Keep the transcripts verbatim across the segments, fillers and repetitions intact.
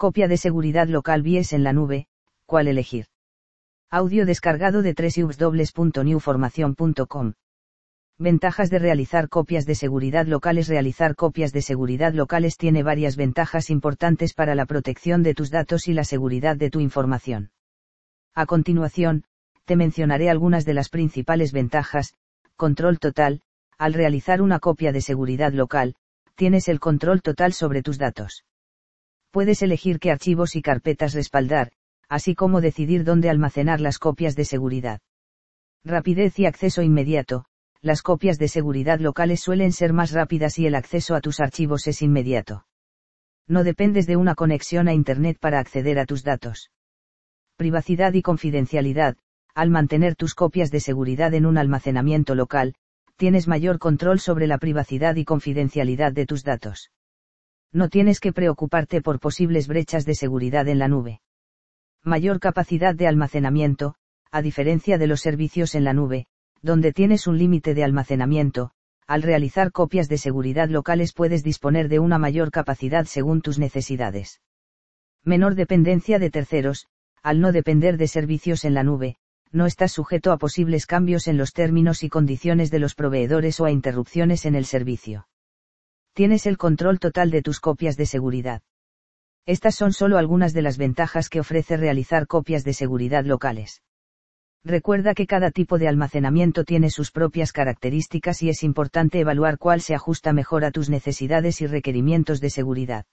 Copia de seguridad local Vies en la nube, ¿cuál elegir? Audio descargado de doble u doble u doble u punto new formación punto com. Ventajas de realizar copias de seguridad locales. Realizar copias de seguridad locales tiene varias ventajas importantes para la protección de tus datos y la seguridad de tu información. A continuación, te mencionaré algunas de las principales ventajas. Control total. Al realizar una copia de seguridad local, tienes el control total sobre tus datos. Puedes elegir qué archivos y carpetas respaldar, así como decidir dónde almacenar las copias de seguridad. Rapidez y acceso inmediato. Las copias de seguridad locales suelen ser más rápidas y el acceso a tus archivos es inmediato. No dependes de una conexión a Internet para acceder a tus datos. Privacidad y confidencialidad. Al mantener tus copias de seguridad en un almacenamiento local, tienes mayor control sobre la privacidad y confidencialidad de tus datos. No tienes que preocuparte por posibles brechas de seguridad en la nube. Mayor capacidad de almacenamiento. A diferencia de los servicios en la nube, donde tienes un límite de almacenamiento, al realizar copias de seguridad locales puedes disponer de una mayor capacidad según tus necesidades. Menor dependencia de terceros. Al no depender de servicios en la nube, no estás sujeto a posibles cambios en los términos y condiciones de los proveedores o a interrupciones en el servicio. Tienes el control total de tus copias de seguridad. Estas son solo algunas de las ventajas que ofrece realizar copias de seguridad locales. Recuerda que cada tipo de almacenamiento tiene sus propias características y es importante evaluar cuál se ajusta mejor a tus necesidades y requerimientos de seguridad.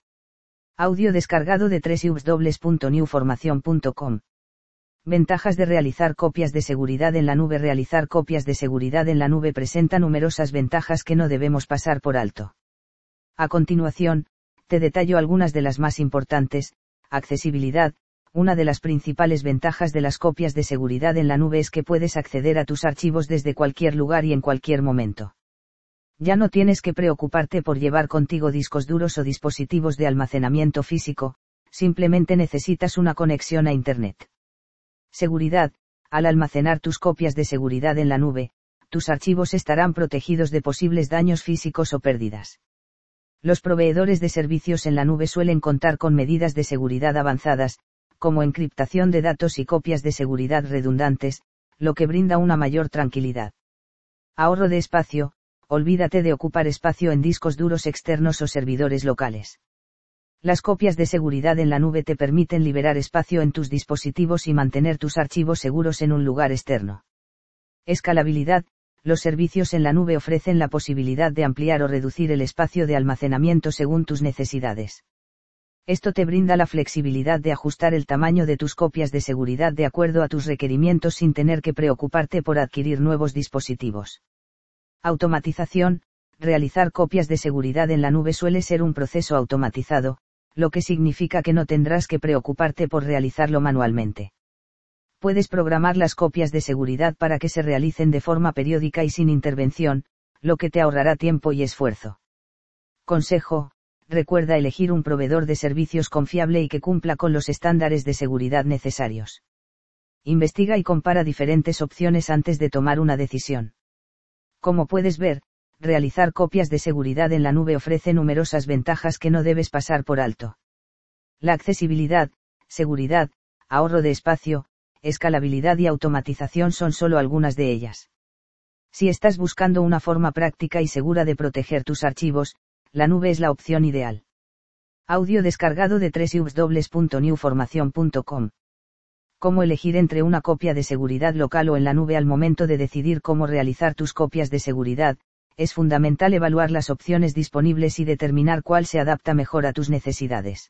Audio descargado de doble u doble u doble u punto new formación punto com. Ventajas de realizar copias de seguridad en la nube. Realizar copias de seguridad en la nube presenta numerosas ventajas que no debemos pasar por alto. A continuación, te detallo algunas de las más importantes. Accesibilidad. Una de las principales ventajas de las copias de seguridad en la nube es que puedes acceder a tus archivos desde cualquier lugar y en cualquier momento. Ya no tienes que preocuparte por llevar contigo discos duros o dispositivos de almacenamiento físico, simplemente necesitas una conexión a Internet. Seguridad. Al almacenar tus copias de seguridad en la nube, tus archivos estarán protegidos de posibles daños físicos o pérdidas. Los proveedores de servicios en la nube suelen contar con medidas de seguridad avanzadas, como encriptación de datos y copias de seguridad redundantes, lo que brinda una mayor tranquilidad. Ahorro de espacio. Olvídate de ocupar espacio en discos duros externos o servidores locales. Las copias de seguridad en la nube te permiten liberar espacio en tus dispositivos y mantener tus archivos seguros en un lugar externo. Escalabilidad. Los servicios en la nube ofrecen la posibilidad de ampliar o reducir el espacio de almacenamiento según tus necesidades. Esto te brinda la flexibilidad de ajustar el tamaño de tus copias de seguridad de acuerdo a tus requerimientos sin tener que preocuparte por adquirir nuevos dispositivos. Automatización. Realizar copias de seguridad en la nube suele ser un proceso automatizado, lo que significa que no tendrás que preocuparte por realizarlo manualmente. Puedes programar las copias de seguridad para que se realicen de forma periódica y sin intervención, lo que te ahorrará tiempo y esfuerzo. Consejo. Recuerda elegir un proveedor de servicios confiable y que cumpla con los estándares de seguridad necesarios. Investiga y compara diferentes opciones antes de tomar una decisión. Como puedes ver, realizar copias de seguridad en la nube ofrece numerosas ventajas que no debes pasar por alto. La accesibilidad, seguridad, ahorro de espacio, escalabilidad y automatización son solo algunas de ellas. Si estás buscando una forma práctica y segura de proteger tus archivos, la nube es la opción ideal. Audio descargado de doble u doble u doble u punto new formación punto com. Cómo elegir entre una copia de seguridad local o en la nube. Al momento de decidir cómo realizar tus copias de seguridad, es fundamental evaluar las opciones disponibles y determinar cuál se adapta mejor a tus necesidades.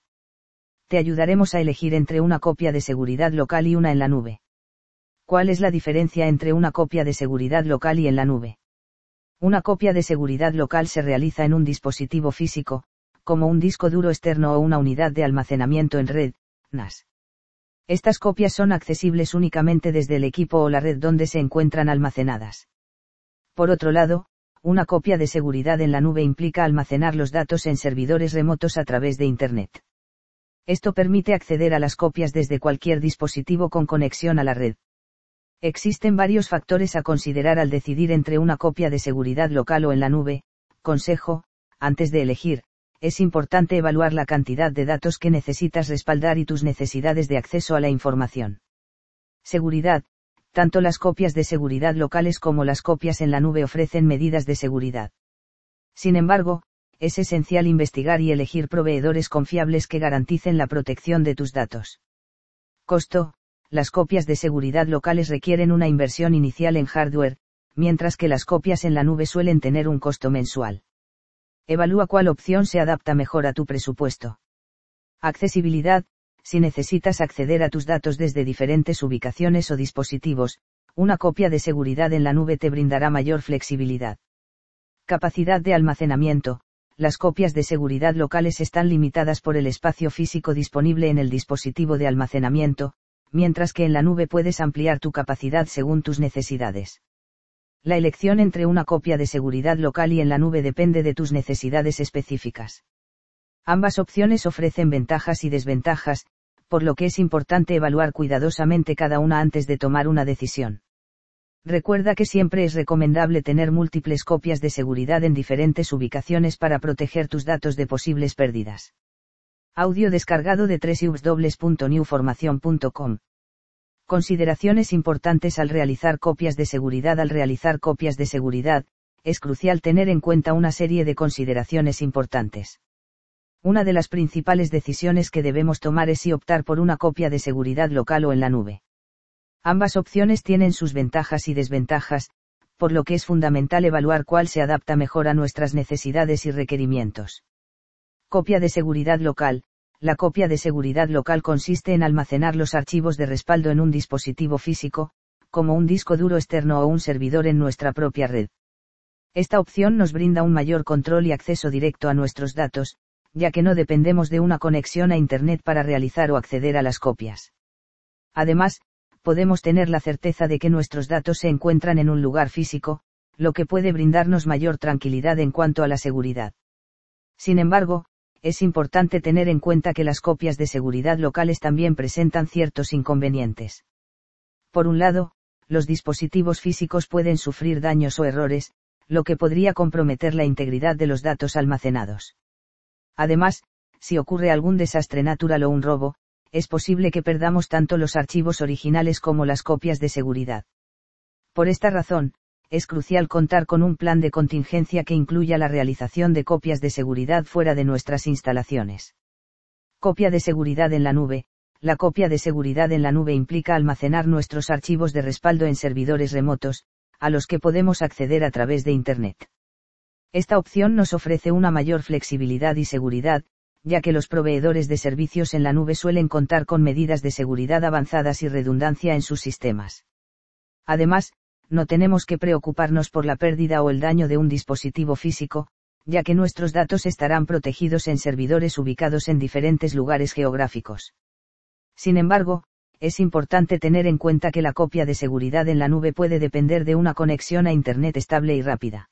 Te ayudaremos a elegir entre una copia de seguridad local y una en la nube. ¿Cuál es la diferencia entre una copia de seguridad local y en la nube? Una copia de seguridad local se realiza en un dispositivo físico, como un disco duro externo o una unidad de almacenamiento en red, N A S. Estas copias son accesibles únicamente desde el equipo o la red donde se encuentran almacenadas. Por otro lado, una copia de seguridad en la nube implica almacenar los datos en servidores remotos a través de Internet. Esto permite acceder a las copias desde cualquier dispositivo con conexión a la red. Existen varios factores a considerar al decidir entre una copia de seguridad local o en la nube. Consejo, antes de elegir, es importante evaluar la cantidad de datos que necesitas respaldar y tus necesidades de acceso a la información. Seguridad. Tanto las copias de seguridad locales como las copias en la nube ofrecen medidas de seguridad. Sin embargo, es esencial investigar y elegir proveedores confiables que garanticen la protección de tus datos. Costo. Las copias de seguridad locales requieren una inversión inicial en hardware, mientras que las copias en la nube suelen tener un costo mensual. Evalúa cuál opción se adapta mejor a tu presupuesto. Accesibilidad. Si necesitas acceder a tus datos desde diferentes ubicaciones o dispositivos, una copia de seguridad en la nube te brindará mayor flexibilidad. Capacidad de almacenamiento. Las copias de seguridad locales están limitadas por el espacio físico disponible en el dispositivo de almacenamiento, mientras que en la nube puedes ampliar tu capacidad según tus necesidades. La elección entre una copia de seguridad local y en la nube depende de tus necesidades específicas. Ambas opciones ofrecen ventajas y desventajas, por lo que es importante evaluar cuidadosamente cada una antes de tomar una decisión. Recuerda que siempre es recomendable tener múltiples copias de seguridad en diferentes ubicaciones para proteger tus datos de posibles pérdidas. Audio descargado de doble u doble u doble u punto new formación punto com. Consideraciones importantes al realizar copias de seguridad. Al realizar copias de seguridad, es crucial tener en cuenta una serie de consideraciones importantes. Una de las principales decisiones que debemos tomar es si optar por una copia de seguridad local o en la nube. Ambas opciones tienen sus ventajas y desventajas, por lo que es fundamental evaluar cuál se adapta mejor a nuestras necesidades y requerimientos. Copia de seguridad local. La copia de seguridad local consiste en almacenar los archivos de respaldo en un dispositivo físico, como un disco duro externo o un servidor en nuestra propia red. Esta opción nos brinda un mayor control y acceso directo a nuestros datos, ya que no dependemos de una conexión a Internet para realizar o acceder a las copias. Además, podemos tener la certeza de que nuestros datos se encuentran en un lugar físico, lo que puede brindarnos mayor tranquilidad en cuanto a la seguridad. Sin embargo, es importante tener en cuenta que las copias de seguridad locales también presentan ciertos inconvenientes. Por un lado, los dispositivos físicos pueden sufrir daños o errores, lo que podría comprometer la integridad de los datos almacenados. Además, si ocurre algún desastre natural o un robo, es posible que perdamos tanto los archivos originales como las copias de seguridad. Por esta razón, es crucial contar con un plan de contingencia que incluya la realización de copias de seguridad fuera de nuestras instalaciones. Copia de seguridad en la nube. La copia de seguridad en la nube implica almacenar nuestros archivos de respaldo en servidores remotos, a los que podemos acceder a través de Internet. Esta opción nos ofrece una mayor flexibilidad y seguridad, ya que los proveedores de servicios en la nube suelen contar con medidas de seguridad avanzadas y redundancia en sus sistemas. Además, no tenemos que preocuparnos por la pérdida o el daño de un dispositivo físico, ya que nuestros datos estarán protegidos en servidores ubicados en diferentes lugares geográficos. Sin embargo, es importante tener en cuenta que la copia de seguridad en la nube puede depender de una conexión a Internet estable y rápida.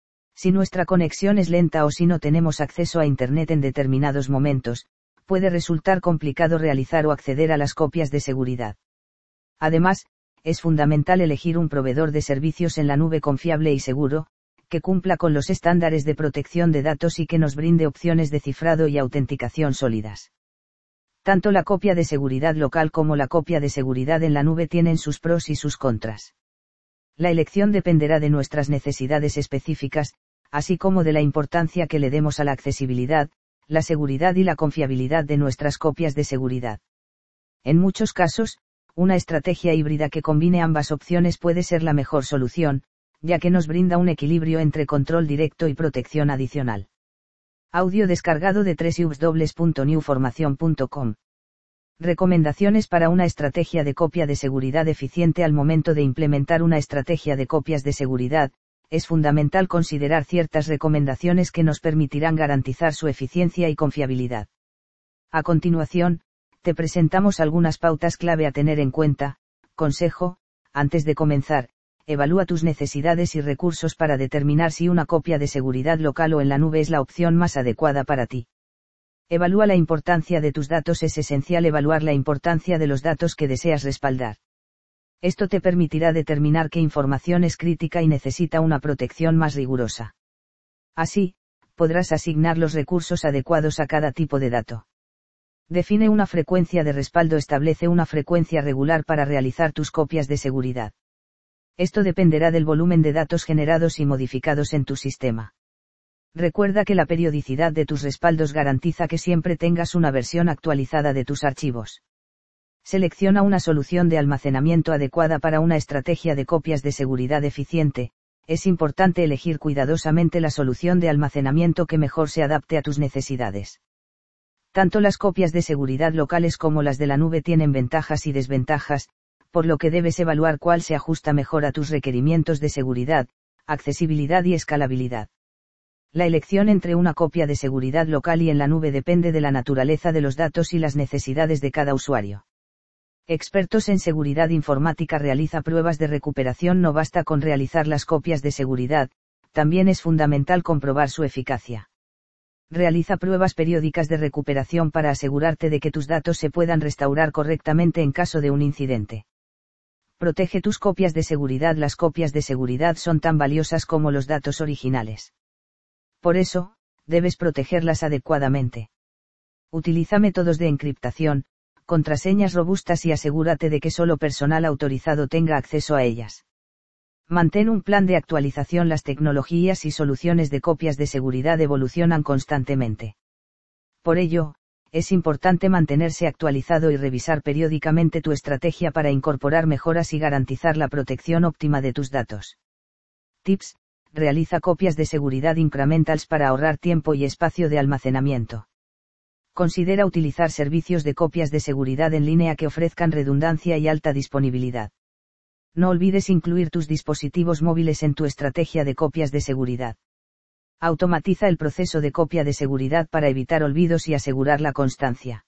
Si nuestra conexión es lenta o si no tenemos acceso a Internet en determinados momentos, puede resultar complicado realizar o acceder a las copias de seguridad. Además, es fundamental elegir un proveedor de servicios en la nube confiable y seguro, que cumpla con los estándares de protección de datos y que nos brinde opciones de cifrado y autenticación sólidas. Tanto la copia de seguridad local como la copia de seguridad en la nube tienen sus pros y sus contras. La elección dependerá de nuestras necesidades específicas, así como de la importancia que le demos a la accesibilidad, la seguridad y la confiabilidad de nuestras copias de seguridad. En muchos casos, una estrategia híbrida que combine ambas opciones puede ser la mejor solución, ya que nos brinda un equilibrio entre control directo y protección adicional. Audio descargado de doble u doble u doble u punto new formación punto com. Recomendaciones para una estrategia de copia de seguridad eficiente. Al momento de implementar una estrategia de copias de seguridad, es fundamental considerar ciertas recomendaciones que nos permitirán garantizar su eficiencia y confiabilidad. A continuación, te presentamos algunas pautas clave a tener en cuenta. Consejo: antes de comenzar, evalúa tus necesidades y recursos para determinar si una copia de seguridad local o en la nube es la opción más adecuada para ti. Evalúa la importancia de tus datos. Es esencial evaluar la importancia de los datos que deseas respaldar. Esto te permitirá determinar qué información es crítica y necesita una protección más rigurosa. Así, podrás asignar los recursos adecuados a cada tipo de dato. Define una frecuencia de respaldo. Establece una frecuencia regular para realizar tus copias de seguridad. Esto dependerá del volumen de datos generados y modificados en tu sistema. Recuerda que la periodicidad de tus respaldos garantiza que siempre tengas una versión actualizada de tus archivos. Selecciona una solución de almacenamiento adecuada para una estrategia de copias de seguridad eficiente. Es importante elegir cuidadosamente la solución de almacenamiento que mejor se adapte a tus necesidades. Tanto las copias de seguridad locales como las de la nube tienen ventajas y desventajas, por lo que debes evaluar cuál se ajusta mejor a tus requerimientos de seguridad, accesibilidad y escalabilidad. La elección entre una copia de seguridad local y en la nube depende de la naturaleza de los datos y las necesidades de cada usuario. Expertos en seguridad informática realiza pruebas de recuperación. No basta con realizar las copias de seguridad, también es fundamental comprobar su eficacia. Realiza pruebas periódicas de recuperación para asegurarte de que tus datos se puedan restaurar correctamente en caso de un incidente. Protege tus copias de seguridad. Las copias de seguridad son tan valiosas como los datos originales. Por eso, debes protegerlas adecuadamente. Utiliza métodos de encriptación, contraseñas robustas y asegúrate de que solo personal autorizado tenga acceso a ellas. Mantén un plan de actualización. Las tecnologías y soluciones de copias de seguridad evolucionan constantemente. Por ello, es importante mantenerse actualizado y revisar periódicamente tu estrategia para incorporar mejoras y garantizar la protección óptima de tus datos. Tips: realiza copias de seguridad incrementals para ahorrar tiempo y espacio de almacenamiento. Considera utilizar servicios de copias de seguridad en línea que ofrezcan redundancia y alta disponibilidad. No olvides incluir tus dispositivos móviles en tu estrategia de copias de seguridad. Automatiza el proceso de copia de seguridad para evitar olvidos y asegurar la constancia.